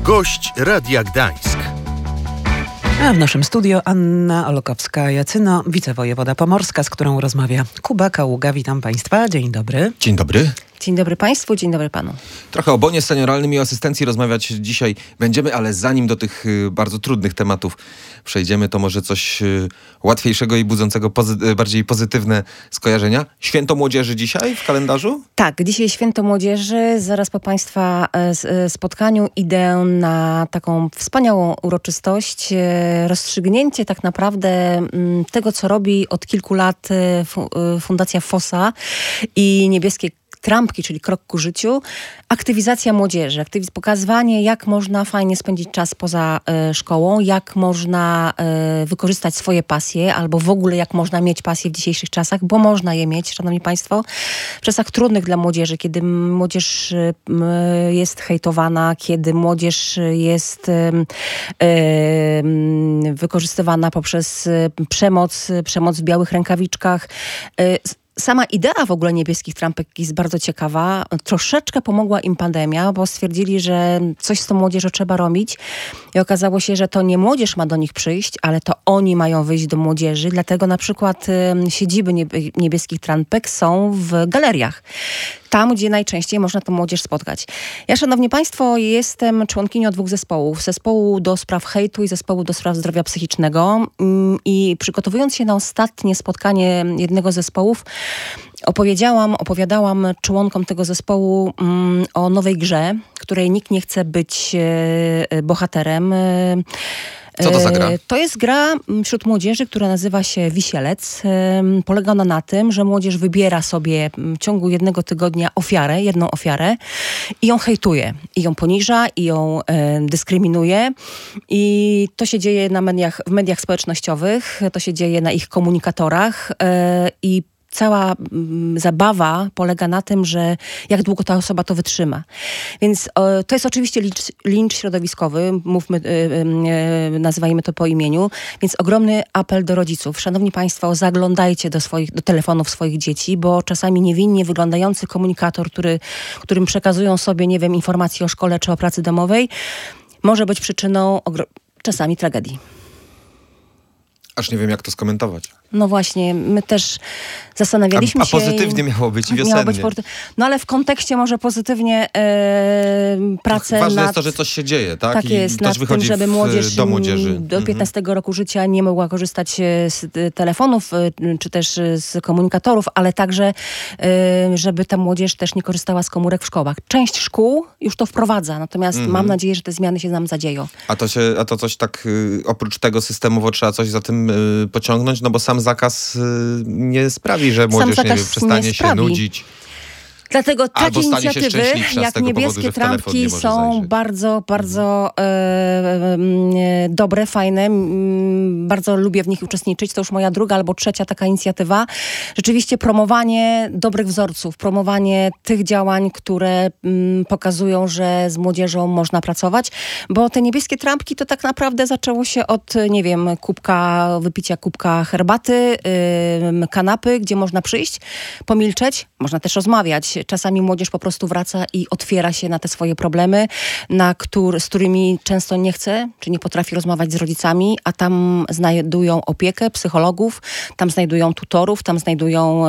Gość Radia Gdańsk. A w naszym studio Anna Olkowska-Jacyno, wicewojewoda pomorska, z którą rozmawia Kuba Kaługa. Witam Państwa. Dzień dobry. Dzień dobry. Dzień dobry Państwu, dzień dobry Panu. Trochę o bonie senioralnym i o asystencji rozmawiać dzisiaj będziemy, ale zanim do tych bardzo trudnych tematów przejdziemy, to może coś łatwiejszego i budzącego bardziej pozytywne skojarzenia. Święto Młodzieży dzisiaj w kalendarzu? Tak, dzisiaj Święto Młodzieży. Zaraz po Państwa spotkaniu idę na taką wspaniałą uroczystość. Rozstrzygnięcie tak naprawdę tego, co robi od kilku lat Fundacja FOSA i Niebieskie Trampki, czyli Krok ku życiu, aktywizacja młodzieży, pokazywanie, jak można fajnie spędzić czas poza szkołą, jak można wykorzystać swoje pasje, albo w ogóle jak można mieć pasje w dzisiejszych czasach, bo można je mieć, szanowni państwo, w czasach trudnych dla młodzieży, kiedy młodzież jest hejtowana, kiedy młodzież jest wykorzystywana poprzez przemoc w białych rękawiczkach. Sama idea w ogóle Niebieskich Trampek jest bardzo ciekawa. Troszeczkę pomogła im pandemia, bo stwierdzili, że coś z tą młodzieżą trzeba robić. I okazało się, że to nie młodzież ma do nich przyjść, ale to oni mają wyjść do młodzieży. Dlatego na przykład siedziby Niebieskich Trampek są w galeriach. Tam, gdzie najczęściej można tę młodzież spotkać. Ja, szanowni państwo, jestem członkinią dwóch zespołów. Zespołu do spraw hejtu i zespołu do spraw zdrowia psychicznego. I przygotowując się na ostatnie spotkanie jednego z zespołów, opowiadałam członkom tego zespołu o nowej grze, której nikt nie chce być bohaterem. Co to za gra? To jest gra wśród młodzieży, która nazywa się Wisielec. Polega ona na tym, że młodzież wybiera sobie w ciągu jednego tygodnia jedną ofiarę i ją hejtuje, i ją poniża, i ją dyskryminuje. I to się dzieje w mediach społecznościowych, to się dzieje na ich komunikatorach i cała zabawa polega na tym, że jak długo ta osoba to wytrzyma. Więc to jest oczywiście lincz środowiskowy, nazywajmy to po imieniu, więc ogromny apel do rodziców. Szanowni państwo, zaglądajcie do telefonów swoich dzieci, bo czasami niewinnie wyglądający komunikator, którym przekazują sobie, nie wiem, informacje o szkole czy o pracy domowej, może być przyczyną czasami tragedii. Aż nie wiem, jak to skomentować. No właśnie, my też zastanawialiśmy się... A pozytywnie miało być i wiosennie. No ale w kontekście może pozytywnie pracę ważne jest to, że coś się dzieje, tak? Tak jest, ktoś wychodzi żeby młodzież do młodzieży. Do 15 roku życia nie mogła korzystać z telefonów, czy też z komunikatorów, ale także, żeby ta młodzież też nie korzystała z komórek w szkołach. Część szkół już to wprowadza, natomiast mam nadzieję, że te zmiany się nam zadzieją. A to coś tak, oprócz tego systemowo trzeba coś za tym pociągnąć, no bo sam zakaz nie sprawi, że młodzież przestanie się nudzić. Dlatego takie inicjatywy jak Niebieskie Trampki są bardzo, bardzo dobre, fajne. Bardzo lubię w nich uczestniczyć. To już moja druga albo trzecia taka inicjatywa. Rzeczywiście promowanie dobrych wzorców, promowanie tych działań, które pokazują, że z młodzieżą można pracować. Bo te Niebieskie Trampki to tak naprawdę zaczęło się od, nie wiem, wypicia kubka herbaty, kanapy, gdzie można przyjść, pomilczeć. Można też rozmawiać. Czasami młodzież po prostu wraca i otwiera się na te swoje problemy, z którymi często nie chce, czy nie potrafi rozmawiać z rodzicami, a tam znajdują opiekę psychologów, tam znajdują tutorów, tam znajdują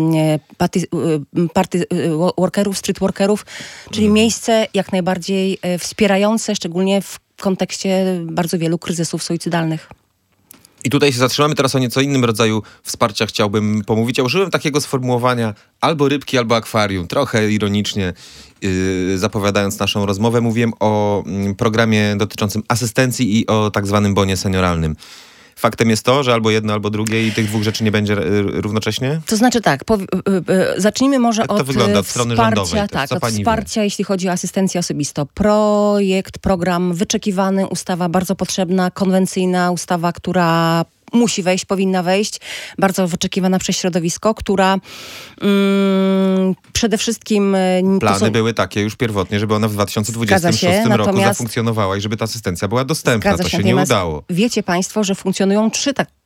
party workerów, street workerów, czyli miejsce jak najbardziej wspierające, szczególnie w kontekście bardzo wielu kryzysów suicydalnych. I tutaj się zatrzymamy, teraz o nieco innym rodzaju wsparcia chciałbym pomówić. Ja użyłem takiego sformułowania albo rybki, albo akwarium. Trochę ironicznie zapowiadając naszą rozmowę, mówiłem o programie dotyczącym asystencji i o tak zwanym bonie senioralnym. Faktem jest to, że albo jedno, albo drugie i tych dwóch rzeczy nie będzie równocześnie? To znaczy tak, zacznijmy może od wygląda od strony rządowej. Od wsparcia, jeśli chodzi o asystencję osobistą. Program wyczekiwany, ustawa bardzo potrzebna, konwencyjna, ustawa, która musi wejść, powinna wejść, bardzo wyczekiwana przez środowisko, która przede wszystkim... Plany były takie już pierwotnie, żeby ona w 2026 roku zafunkcjonowała i żeby ta asystencja była dostępna. To się nie udało. Wiecie państwo, że funkcjonują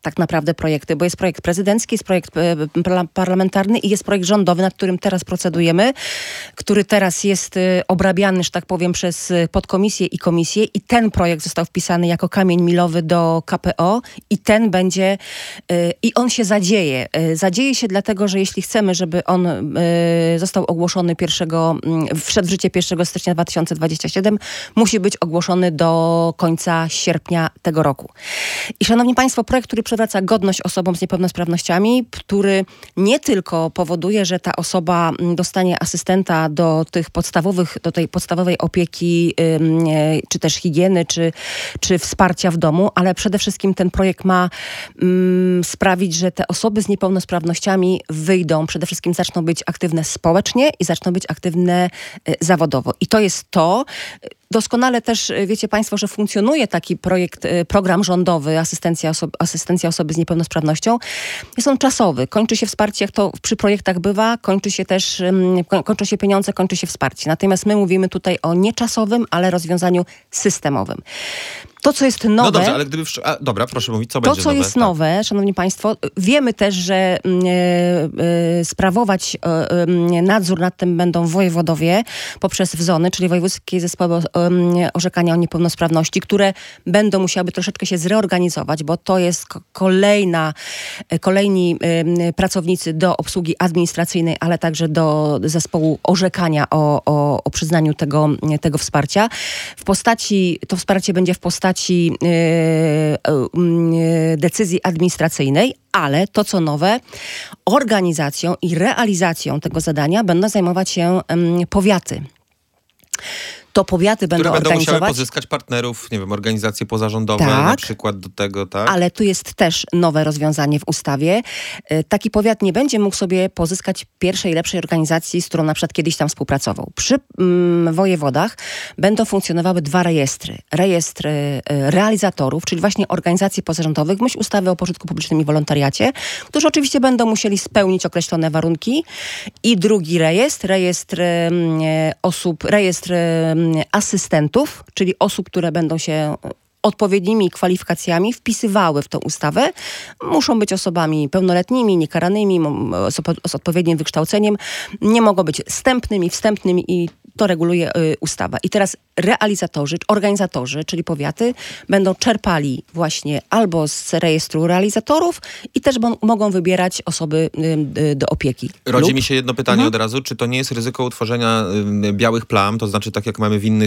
tak naprawdę projekty, bo jest projekt prezydencki, jest projekt parlamentarny i jest projekt rządowy, nad którym teraz procedujemy, który teraz jest obrabiany, że tak powiem, przez podkomisję i komisję i ten projekt został wpisany jako kamień milowy do KPO i ten będzie, i on się zadzieje. Zadzieje się dlatego, że jeśli chcemy, żeby on został ogłoszony wszedł w życie 1 stycznia 2027, musi być ogłoszony do końca sierpnia tego roku. I szanowni państwo, projekt, który przywraca godność osobom z niepełnosprawnościami, który nie tylko powoduje, że ta osoba dostanie asystenta do tej podstawowej opieki, czy też higieny, czy wsparcia w domu, ale przede wszystkim ten projekt ma sprawić, że te osoby z niepełnosprawnościami wyjdą, przede wszystkim zaczną być aktywne społecznie i zaczną być aktywne zawodowo. I to jest to. Doskonale też wiecie państwo, że funkcjonuje taki program rządowy asystencja osoby z niepełnosprawnością. Jest on czasowy. Kończy się wsparcie, jak to przy projektach bywa, kończą się pieniądze, kończy się wsparcie. Natomiast my mówimy tutaj o nieczasowym, ale rozwiązaniu systemowym. To, co jest nowe... No dobrze, ale gdyby... Dobra, proszę mówić, co będzie nowe? To, co jest nowe, szanowni państwo, wiemy też, że sprawować nadzór nad tym będą wojewodowie poprzez WZON-y, czyli wojewódzkie zespoły orzekania o niepełnosprawności, które będą musiały troszeczkę się zreorganizować, bo to jest kolejni pracownicy do obsługi administracyjnej, ale także do zespołu orzekania o przyznaniu tego wsparcia. To wsparcie będzie w postaci decyzji administracyjnej, ale to, co nowe, organizacją i realizacją tego zadania będą zajmować się powiaty. To powiaty będą organizować... Które będą musiały pozyskać partnerów, nie wiem, organizacje pozarządowe na przykład do tego, tak? Ale tu jest też nowe rozwiązanie w ustawie. Taki powiat nie będzie mógł sobie pozyskać pierwszej, lepszej organizacji, z którą na przykład kiedyś tam współpracował. Przy wojewodach będą funkcjonowały 2 rejestry. Rejestr realizatorów, czyli właśnie organizacji pozarządowych, w myśl ustawy o pożytku publicznym i wolontariacie, którzy oczywiście będą musieli spełnić określone warunki. I drugi rejestr asystentów, czyli osób, które będą się odpowiednimi kwalifikacjami wpisywały w tę ustawę. Muszą być osobami pełnoletnimi, niekaranymi, z odpowiednim wykształceniem. Nie mogą być wstępnymi i to reguluje ustawa. I teraz organizatorzy, czyli powiaty, będą czerpali właśnie albo z rejestru realizatorów i też mogą wybierać osoby do opieki. Rodzi mi się jedno pytanie od razu. Czy to nie jest ryzyko utworzenia białych plam? To znaczy tak jak mamy w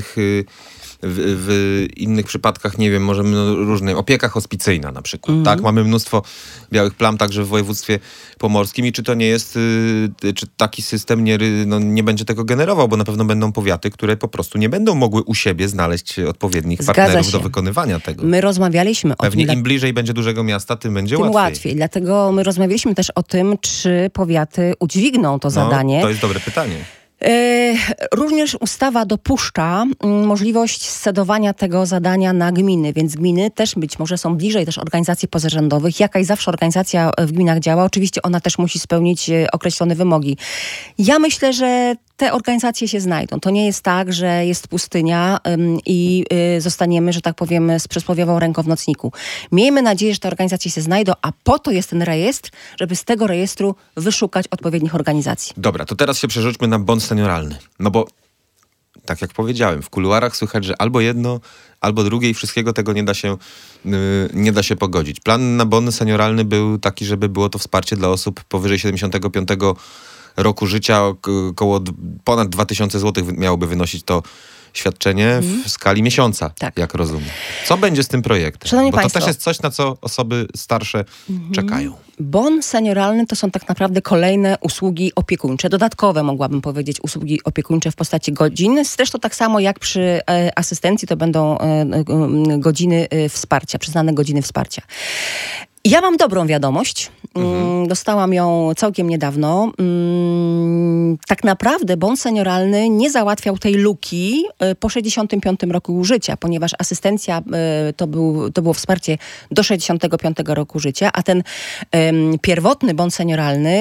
innych przypadkach, nie wiem, możemy różne, opieka hospicyjna na przykład, tak? Mamy mnóstwo białych plam także w województwie pomorskim i czy to nie jest, czy taki system nie będzie tego generował, bo na pewno będą powiaty, które po prostu nie będą mogły u siebie znaleźć odpowiednich partnerów do wykonywania tego. My rozmawialiśmy o tym. Pewnie im bliżej będzie dużego miasta, tym będzie łatwiej. Dlatego my rozmawialiśmy też o tym, czy powiaty udźwigną to zadanie. To jest dobre pytanie. Również ustawa dopuszcza możliwość scedowania tego zadania na gminy, więc gminy też być może są bliżej też organizacji pozarządowych. Jakaś zawsze organizacja w gminach działa. Oczywiście ona też musi spełnić określone wymogi. Ja myślę, że te organizacje się znajdą. To nie jest tak, że jest pustynia i zostaniemy, że tak powiem, z przysłowiową ręką w nocniku. Miejmy nadzieję, że te organizacje się znajdą, a po to jest ten rejestr, żeby z tego rejestru wyszukać odpowiednich organizacji. Dobra, to teraz się przerzućmy na bon senioralny. No bo, tak jak powiedziałem, w kuluarach słychać, że albo jedno, albo drugie i wszystkiego tego nie da się pogodzić. Plan na bon senioralny był taki, żeby było to wsparcie dla osób powyżej 75 roku życia, ponad 2000 zł miałoby wynosić to świadczenie w skali miesiąca, jak rozumiem. Co będzie z tym projektem? Szanowni Bo Państwo, to też jest coś, na co osoby starsze czekają. Bon senioralny to są tak naprawdę kolejne usługi opiekuńcze, dodatkowe mogłabym powiedzieć usługi opiekuńcze w postaci godzin. Zresztą tak samo jak przy asystencji to będą godziny wsparcia, przyznane godziny wsparcia. Ja mam dobrą wiadomość. Dostałam ją całkiem niedawno. Tak naprawdę bon senioralny nie załatwiał tej luki po 65 roku życia, ponieważ asystencja to było wsparcie do 65 roku życia, a ten pierwotny bon senioralny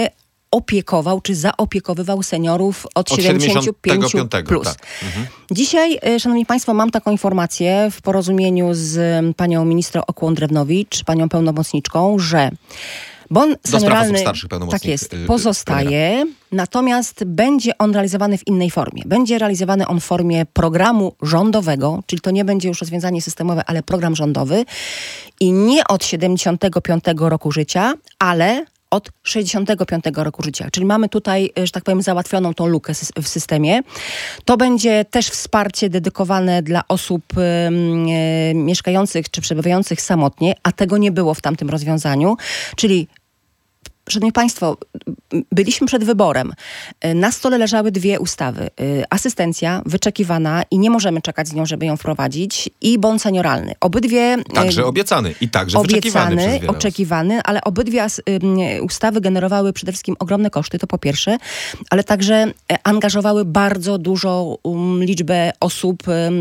opiekował czy zaopiekowywał seniorów od 75 plus. Tak. Dzisiaj, szanowni państwo, mam taką informację w porozumieniu z panią ministrą Okłon-Drewnowicz, panią pełnomocniczką, że bon senioralny, tak jest, pozostaje, natomiast będzie on realizowany w innej formie. Będzie realizowany on w formie programu rządowego, czyli to nie będzie już rozwiązanie systemowe, ale program rządowy i nie od 75 roku życia, ale od 65 roku życia. Czyli mamy tutaj, że tak powiem, załatwioną tą lukę w systemie. To będzie też wsparcie dedykowane dla osób mieszkających czy przebywających samotnie, a tego nie było w tamtym rozwiązaniu. Czyli szanowni państwo, byliśmy przed wyborem. Na stole leżały dwie ustawy. Asystencja wyczekiwana i nie możemy czekać z nią, żeby ją wprowadzić, i bon senioralny. Obydwie... Także obiecany i także wyczekiwany. Oczekiwany, ale obydwie ustawy generowały przede wszystkim ogromne koszty, to po pierwsze, ale także angażowały bardzo dużą liczbę osób,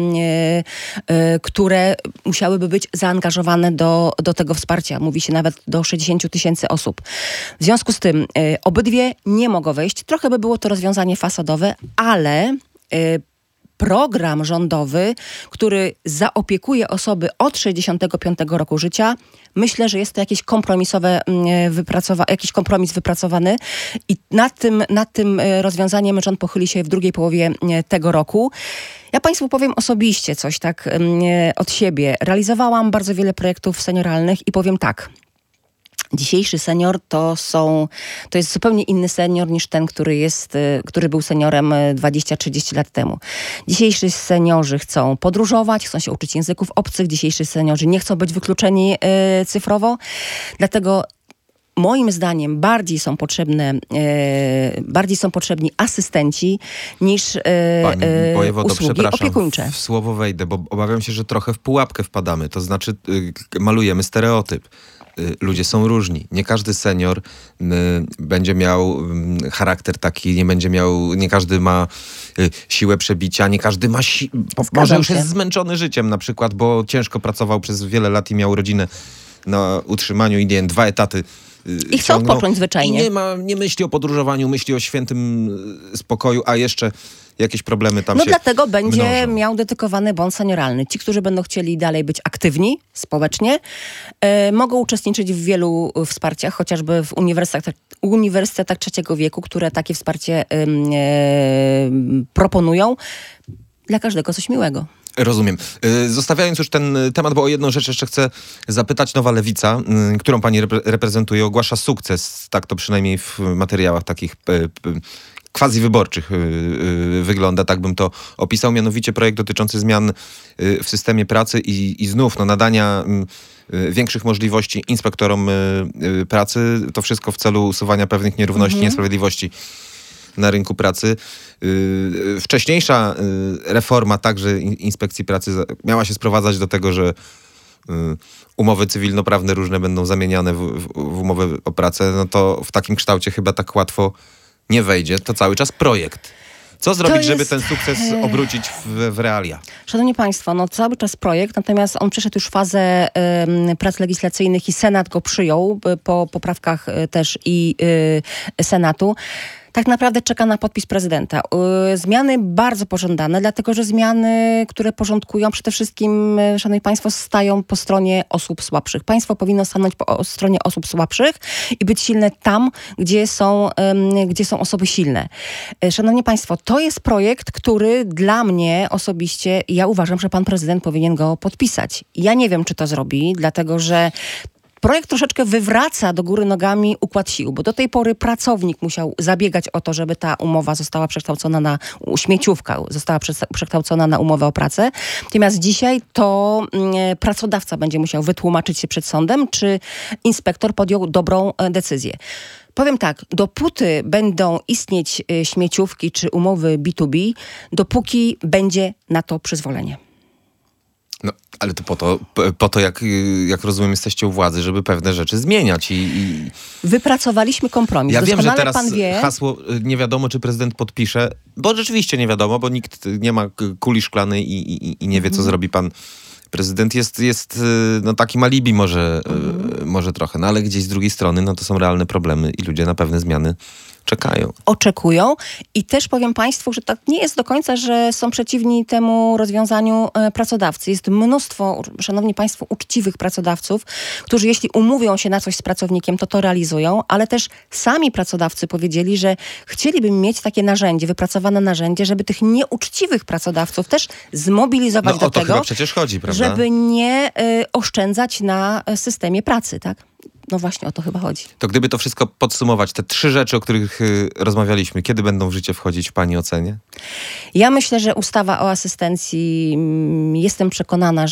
które musiałyby być zaangażowane do tego wsparcia. Mówi się nawet do 60 000 osób. W związku z tym obydwie nie mogą wejść. Trochę by było to rozwiązanie fasadowe, ale program rządowy, który zaopiekuje osoby od 65 roku życia, myślę, że jest to jakiś kompromis wypracowany i nad tym rozwiązaniem rząd pochyli się w drugiej połowie tego roku. Ja państwu powiem osobiście coś tak od siebie. Realizowałam bardzo wiele projektów senioralnych i powiem tak. Dzisiejszy senior to jest zupełnie inny senior niż ten, który był seniorem 20-30 lat temu. Dzisiejsi seniorzy chcą podróżować, chcą się uczyć języków obcych. Dzisiejsi seniorzy nie chcą być wykluczeni cyfrowo. Dlatego moim zdaniem bardziej są potrzebni asystenci niż Pani wojewodo, usługi opiekuńcze. W słowo wejdę, bo obawiam się, że trochę w pułapkę wpadamy. To znaczy malujemy stereotyp. Ludzie są różni. Nie każdy senior będzie miał charakter taki, nie każdy ma siłę przebicia, nie każdy ma może już jest zmęczony życiem na przykład, bo ciężko pracował przez wiele lat i miał rodzinę na utrzymaniu i 2 etaty i chce odpocząć zwyczajnie. I nie myśli o podróżowaniu, myśli o świętym spokoju, a jeszcze jakieś problemy tam się dlatego będzie mnożą. Miał dedykowany bon senioralny. Ci, którzy będą chcieli dalej być aktywni społecznie, mogą uczestniczyć w wielu wsparciach, chociażby w uniwersytetach trzeciego wieku, które takie wsparcie proponują. Dla każdego coś miłego. Rozumiem. Zostawiając już ten temat, bo o jedną rzecz jeszcze chcę zapytać. Nowa Lewica, którą pani reprezentuje, ogłasza sukces, tak to przynajmniej w materiałach takich quasi-wyborczych wygląda, tak bym to opisał, mianowicie projekt dotyczący zmian w systemie pracy i znów nadania większych możliwości inspektorom pracy. To wszystko w celu usuwania pewnych nierówności, niesprawiedliwości na rynku pracy. Wcześniejsza reforma także Inspekcji Pracy miała się sprowadzać do tego, że umowy cywilnoprawne różne będą zamieniane w umowy o pracę. No to w takim kształcie chyba tak łatwo nie wejdzie. To cały czas projekt. Co zrobić, żeby ten sukces obrócić w realia? Szanowni państwo, cały czas projekt, natomiast on przeszedł już fazę prac legislacyjnych i Senat go przyjął po poprawkach też i Senatu. Tak naprawdę czeka na podpis prezydenta. Zmiany bardzo pożądane, dlatego że zmiany, które porządkują, przede wszystkim, szanowni państwo, stają po stronie osób słabszych. Państwo powinno stanąć po stronie osób słabszych i być silne tam, gdzie są osoby silne. Szanowni państwo, to jest projekt, który dla mnie osobiście, ja uważam, że pan prezydent powinien go podpisać. Ja nie wiem, czy to zrobi, dlatego że projekt troszeczkę wywraca do góry nogami układ sił, bo do tej pory pracownik musiał zabiegać o to, żeby ta umowa została przekształcona śmieciówka została przekształcona na umowę o pracę. Natomiast dzisiaj to pracodawca będzie musiał wytłumaczyć się przed sądem, czy inspektor podjął dobrą decyzję. Powiem tak, dopóty będą istnieć śmieciówki czy umowy B2B, dopóki będzie na to przyzwolenie. No, ale to po to jak rozumiem, jesteście u władzy, żeby pewne rzeczy zmieniać i... Wypracowaliśmy kompromis. Ja wiem, że teraz pan wie, hasło nie wiadomo, czy prezydent podpisze, bo rzeczywiście nie wiadomo, bo nikt nie ma kuli szklanej i nie wie, co zrobi pan prezydent. Jest takim alibi może trochę, no ale gdzieś z drugiej strony to są realne problemy i ludzie na pewne zmiany Czekają. I też powiem Państwu, że tak nie jest do końca, że są przeciwni temu rozwiązaniu pracodawcy. Jest mnóstwo, szanowni Państwo, uczciwych pracodawców, którzy jeśli umówią się na coś z pracownikiem, to realizują, ale też sami pracodawcy powiedzieli, że chcieliby mieć takie narzędzie, wypracowane narzędzie, żeby tych nieuczciwych pracodawców też zmobilizować do o to tego, chyba przecież chodzi, prawda? żeby nie oszczędzać na systemie pracy, tak? No właśnie o to chyba chodzi. To gdyby to wszystko podsumować, te 3 rzeczy, o których rozmawialiśmy, kiedy będą w życie wchodzić w Pani ocenie? Ja myślę, że ustawa o asystencji, jestem przekonana,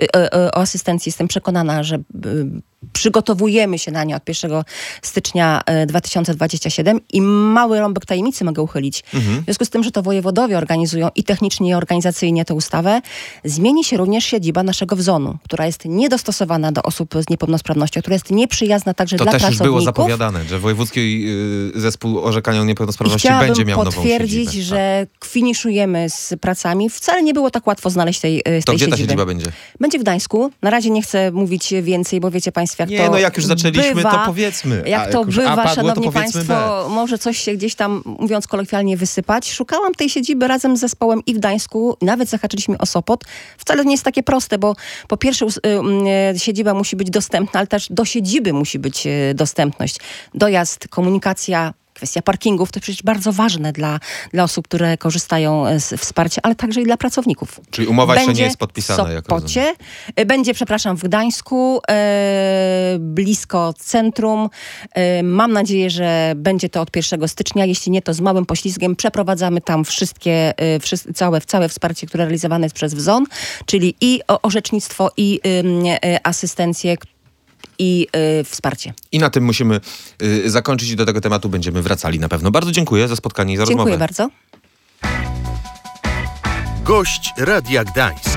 że przygotowujemy się na nie od 1 stycznia 2027 i mały rąbek tajemnicy mogę uchylić. W związku z tym, że to wojewodowie organizują i technicznie, i organizacyjnie tę ustawę, zmieni się również siedziba naszego WZON-u, która jest niedostosowana do osób z niepełnosprawnością, która jest nieprzyjazna także to dla pracowników. To też już było zapowiadane, że Wojewódzki Zespół Orzekania o Niepełnosprawności będzie miał nową siedzibę. Chciałabym potwierdzić, że finiszujemy z pracami. Wcale nie było tak łatwo znaleźć tej siedziby. To gdzie ta siedziba będzie? Będzie w Gdańsku. Na razie nie chcę mówić więcej, bo wiecie Państwo, jak to jak już zaczęliśmy, bywa, to powiedzmy. Jak to bywa, padło, szanowni to Państwo, może coś się gdzieś tam, mówiąc kolokwialnie, wysypać. Szukałam tej siedziby razem z zespołem i w Gdańsku. Nawet zahaczyliśmy o Sopot. Wcale nie jest takie proste, bo po pierwsze siedziba musi być dostępna, ale też do siedziby musi być dostępność. Dojazd, komunikacja, kwestia parkingów to przecież bardzo ważne dla osób, które korzystają z wsparcia, ale także i dla pracowników. Czyli umowa jeszcze nie jest podpisana, jak rozumiem. Będzie, w Gdańsku, blisko centrum. Mam nadzieję, że będzie to od 1 stycznia. Jeśli nie, to z małym poślizgiem przeprowadzamy tam całe wsparcie, które realizowane jest przez WZON, czyli i orzecznictwo, i asystencję, i wsparcie. I na tym musimy zakończyć i do tego tematu będziemy wracali na pewno. Bardzo dziękuję za spotkanie i za rozmowę. Dziękuję bardzo. Gość Radia Gdańsk.